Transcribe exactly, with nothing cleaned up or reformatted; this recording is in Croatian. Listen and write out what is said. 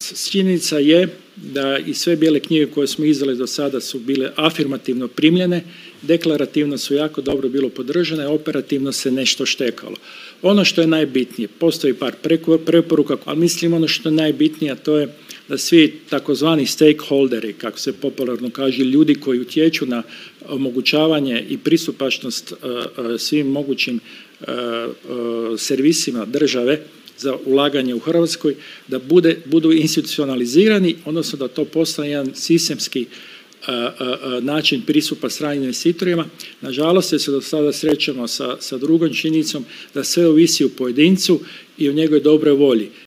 činjenica je da i sve bijele knjige koje smo izdali do sada su bile afirmativno primljene, deklarativno su jako dobro bilo podržane, operativno se nešto štekalo. Ono što je najbitnije, postoji par preporuka, ali mislim ono što je najbitnije, a to je da svi takozvani stakeholderi, kako se popularno kaže, ljudi koji utječu na omogućavanje i pristupačnost svim mogućim servisima države za ulaganje u Hrvatskoj, da bude, budu institucionalizirani, odnosno da to postane jedan sistemski način pristupa stranim investitorima. Nažalost, se do sada srećemo sa, sa drugom činjenicom da sve ovisi o pojedincu i o njegovoj dobroj volji.